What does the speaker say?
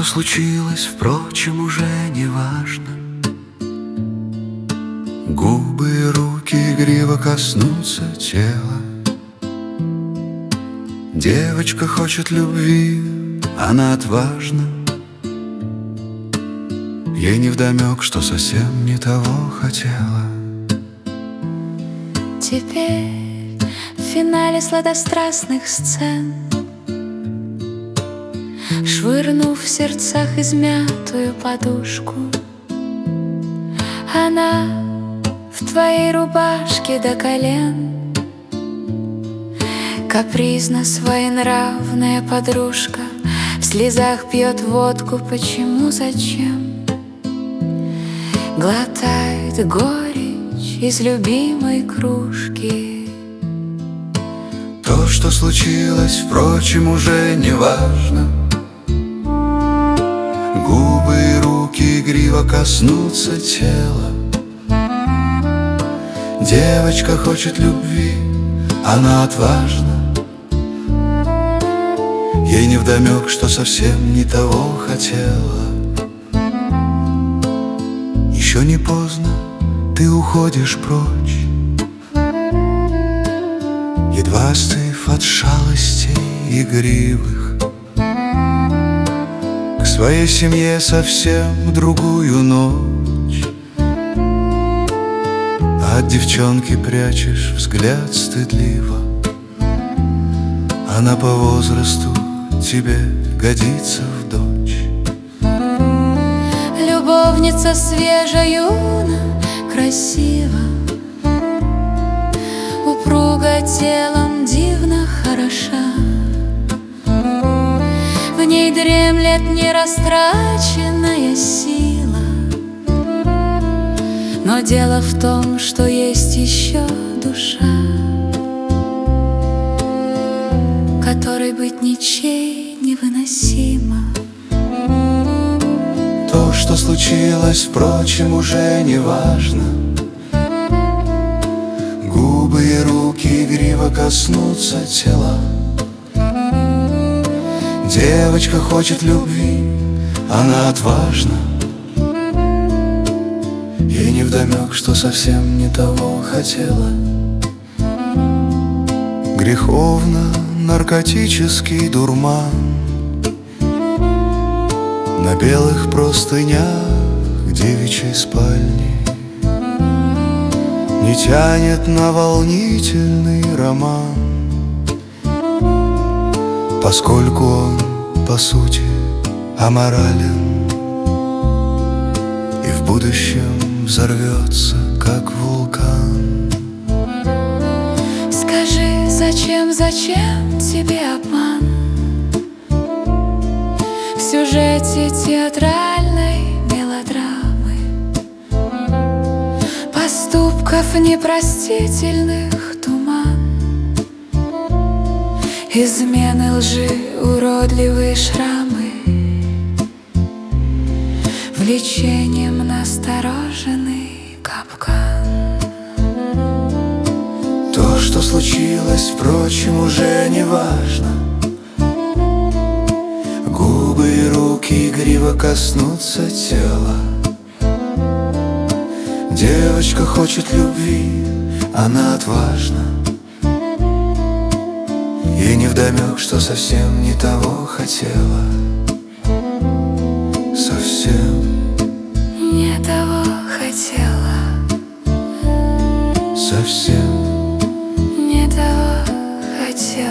что случилось, впрочем, уже не важно. Губы и руки игриво коснутся тела. Девочка хочет любви, она отважна. Ей невдомек, что совсем не того хотела. Теперь в финале сладострастных сцен, швырнув в сердцах измятую подушку, она в твоей рубашке до колен, капризно своенравная подружка, в слезах пьет водку. Почему, зачем? Глотает горечь из любимой кружки. То, что случилось, впрочем, уже не важно. Губы и руки игриво коснутся тела. Девочка хочет любви, она отважна. Ей невдомек, что совсем не того хотела. Еще не поздно, ты уходишь прочь, едва остыв от шалостей игривых, к своей семье совсем другую ночь. А от девчонки прячешь взгляд стыдливо. Она по возрасту тебе годится в дочь. Любовница свежа, юна, красива, упруга телом, дивно хороша. В ней дремлет нерастраченная сила. Но дело в том, что есть еще душа, которой быть ничей невыносимо. То, что случилось, впрочем, уже не важно. Губы и руки игриво коснутся тела. Девочка хочет любви, она отважна. Ей невдомек, что совсем не того хотела. Греховно-наркотический дурман на белых простынях девичьей спальни не тянет на волнительный роман, поскольку он, по сути, аморален и в будущем взорвется, как вулкан. Скажи, зачем тебе обман? В сюжете театральной мелодрамы, поступков непростительных туман, измены, лжи, уродливые шрамы, влечением настороженный капкан. То, что случилось, впрочем, уже не важно. Губы и руки игриво коснутся тела. Девочка хочет любви, она отважна. Ей невдомек, что совсем не того хотела. Совсем не того хотела. Совсем не того хотела.